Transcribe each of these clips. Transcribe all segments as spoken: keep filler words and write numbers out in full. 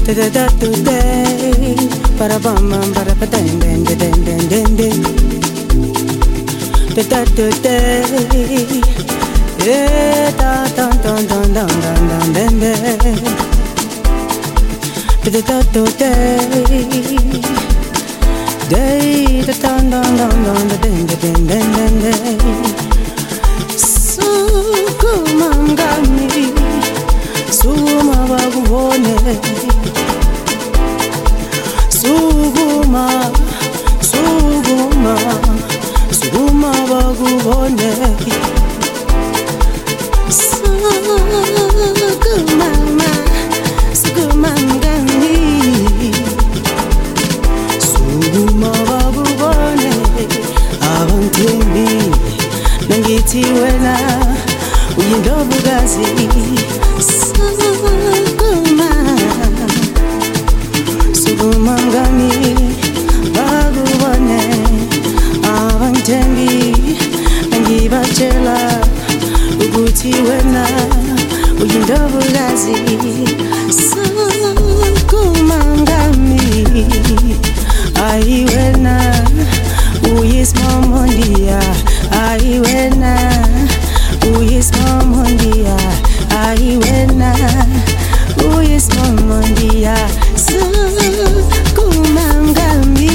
Da da da da da, para bam bam para pa den den den den den den. Da da da da, yeah da da da da da da da da. Da da da da da, day da da da da da den den den den den. Sukumangami, suma bakubone. Sukuma, sukuma, sukuma bakubone. Sukumama, sukumangami, sukuma bakubone. Abanthembi nangithi wena uyindobukazi. Sukuma, sukumangami bakubone. Abanthembi nangibatshela ukuthi wena uyindobukazi. Sukumangami, ayi wena uyisimomondia, ayi wena uyisimomondia, ayi wena uyisimomondia. Sukumangami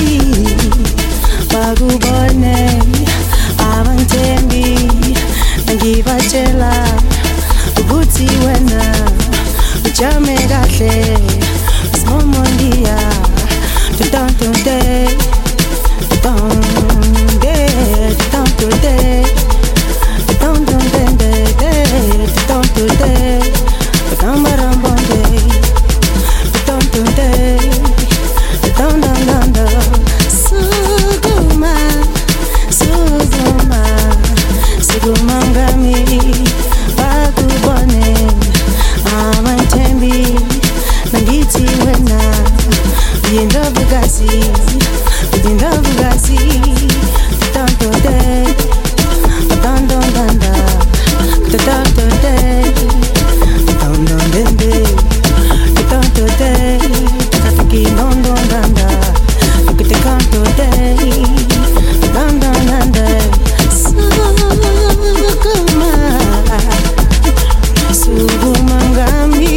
bakubone. Abanthembi nangibatshela ukuthi wena ujame kahle isimomondia. Don't do that, don't do don't do that, don't do that, don't do that, don't do that, don't don't don't. Sukuma, sukuma, sukumangami bakubone. Abanthembi nangithi wena uyindobukazi, uyindobukazi. Don't do that, don't don't don't don't don't do that, don't don't don't don't do that. Tafiki don't don't don't don't, ukite can't do that, don't don't don't don't. Sukuma, sukumangami.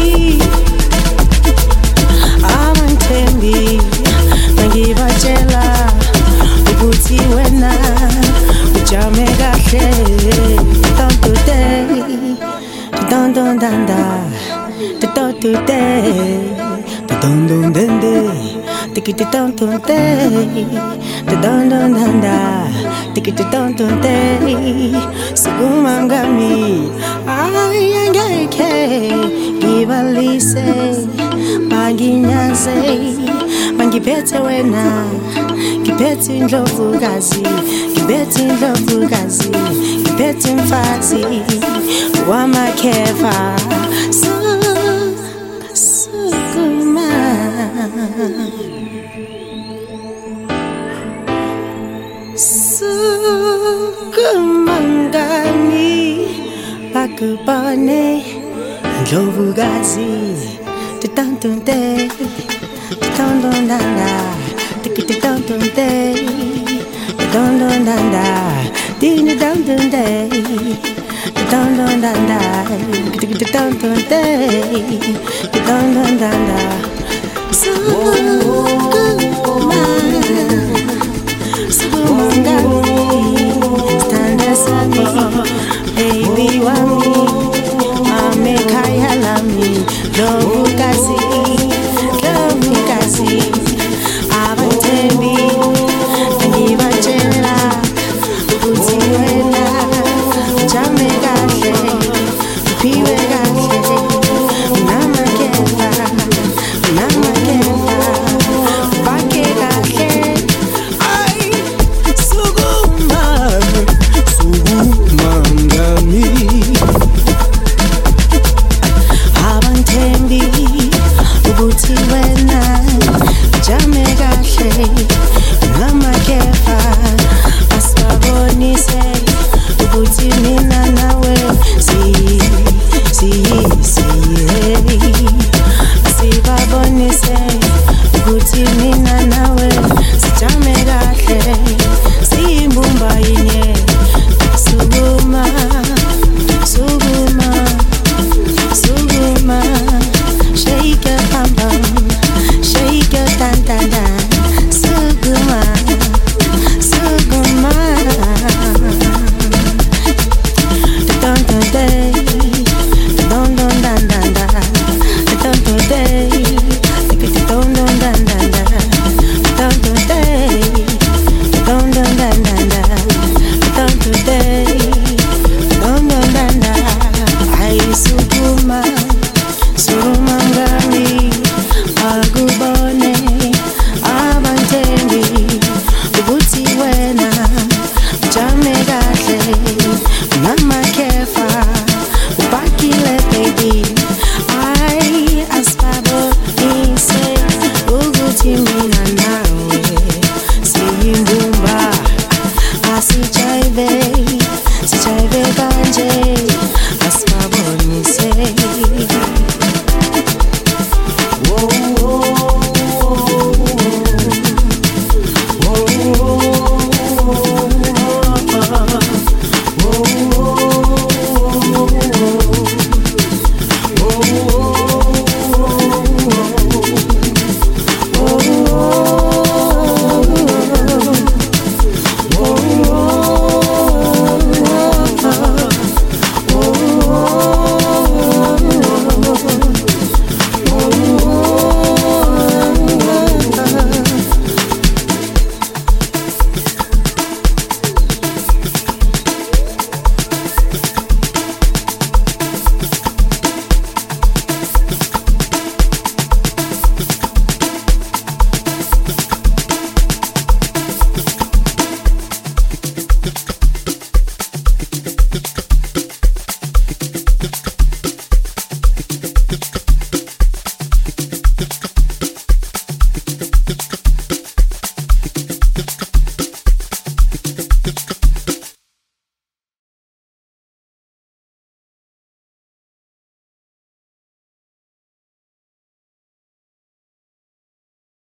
Abanthembi nangibatshela ukuthi wena ujame kahle. Don't do that, don't don't don't don't do that, don't don't don't take it don't do that, don't don't don't take it don't do that. Sukumangami, ay angeke ngibalise banginyaze, bangiphethe wena, ngiphethe indlovukazi, ngiphethe indlovukazi, ngiphethe mfazi wamakheva. Sukuma, sukumangami bakubone. Ndlovukazi, don't do that, don't do that, take it don't do that, don't do that, ding don't do that, don't do that, take it don't do that, don't do that.